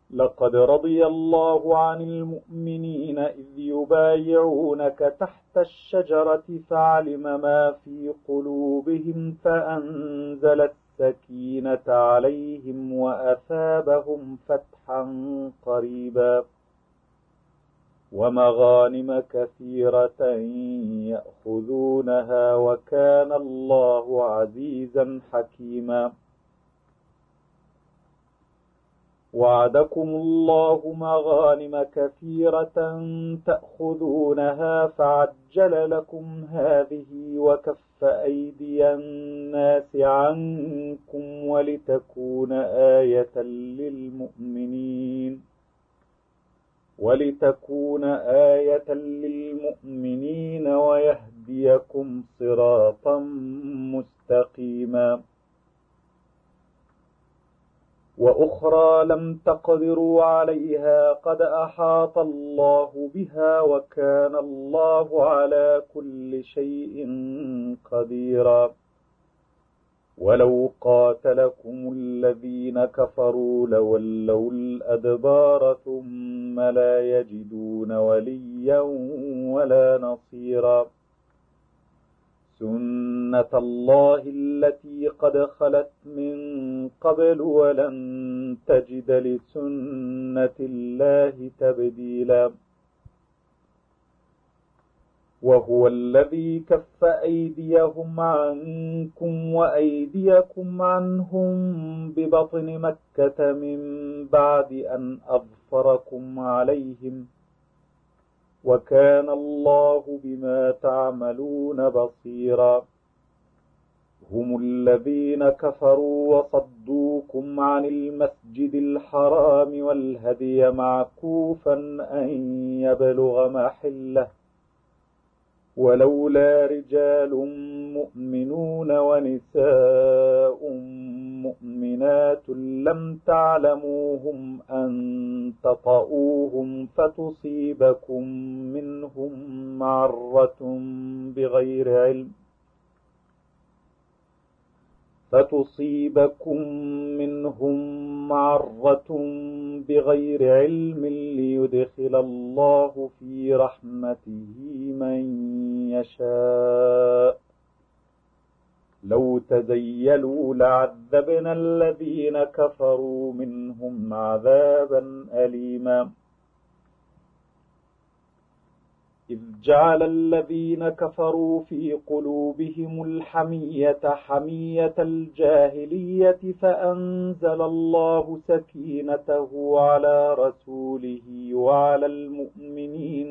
لقد رضي الله عن المؤمنين إذ يبايعونك تحت الشجرة فعلم ما في قلوبهم فأنزل السكينة عليهم وأثابهم فتحا قريبا ومغانم كثيرة يأخذونها وكان الله عزيزا حكيما. وعدكم الله مغانم كثيرة تأخذونها فعجل لكم هذه وكف أيدي الناس عنكم ولتكون آية للمؤمنين ويهديكم صراطا مستقيما. وأخرى لم تقدروا عليها قد أحاط الله بها وكان الله على كل شيء قديرا. ولو قاتلكم الذين كفروا لولوا الأدبار ثم لا يجدون وليا ولا نصيرا. سنة الله التي قد خلت من قبل ولن تجد لسنة الله تبديلا. وهو الذي كف أيديهم عنكم وأيديكم عنهم ببطن مكة من بعد أن أظفركم عليهم وكان الله بما تعملون بصيرا. هم الذين كفروا وصدوكم عن المسجد الحرام والهدي معكوفا أن يبلغ محله ولولا رجال مؤمنون ونساء مؤمنات لم تعلموهم أن تطؤوهم فتصيبكم منهم معرة بغير علم ليدخل الله في رحمته من يشاء. لو تزيلوا لعذبنا الذين كفروا منهم عذابا أليما. إذ جعل الذين كفروا في قلوبهم الحمية حمية الجاهلية فأنزل الله سكينته على رسوله وعلى المؤمنين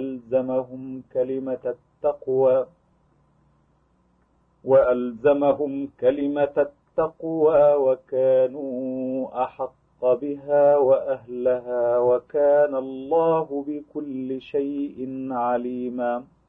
وألزمهم كلمة التقوى وكانوا أحق بها وأهلها وكان الله بكل شيء عليما.